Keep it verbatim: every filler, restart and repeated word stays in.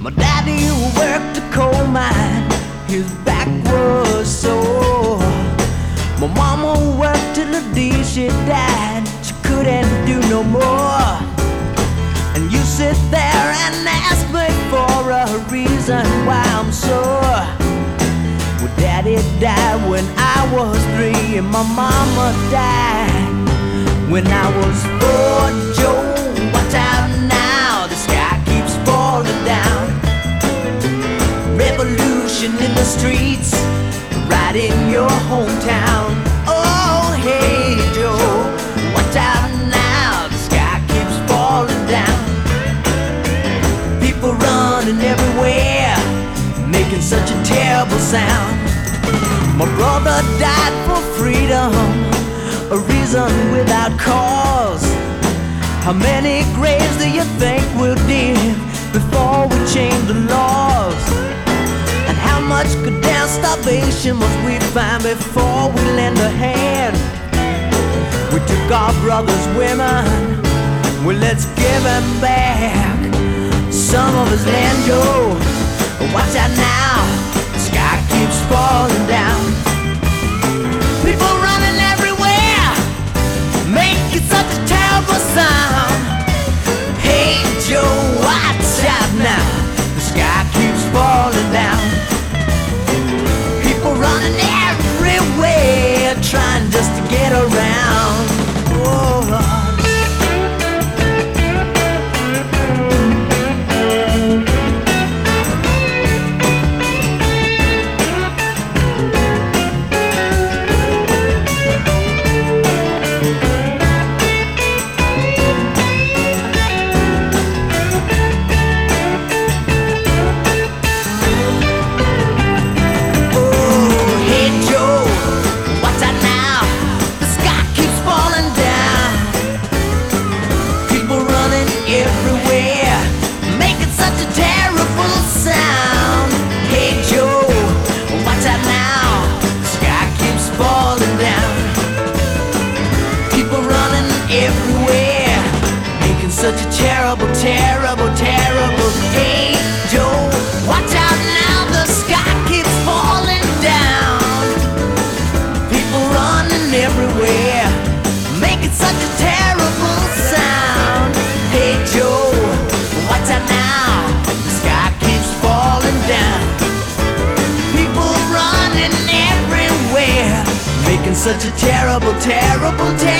My daddy worked a coal mine, his back was sore. My mama worked till the day she died, she couldn't do no more. And you sit there and ask me for a reason why I'm sore. Well, daddy died when I was three, and my mama died when I was four. Joe, watch out now, the sky keeps falling down. Revolution in the streets, right in your hometown. Oh, hey Joe, watch out now, the sky keeps falling down. People running everywhere, making such a terrible sound. My brother died for freedom, a reason without cause. How many graves do you think we'll dig before we change the laws? And how much goddamn starvation must we find before we lend a hand? We took our brothers' women, well, let's give them back some of his land, Joe. Watch out now, the sky keeps falling down. People running everywhere, making such a terrible sound. Hey Joe, watch out now, the sky keeps falling down. People running everywhere, trying just to get around. Oh Lord. Such a terrible, terrible, terrible day. Joe, watch out now, the sky keeps falling down. People running everywhere, making such a terrible sound. Hey Joe, watch out now, the sky keeps falling down. People running everywhere, making such a terrible, terrible, terrible